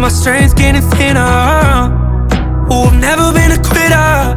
my strength's getting thinner. Oh, I've never been a quitter.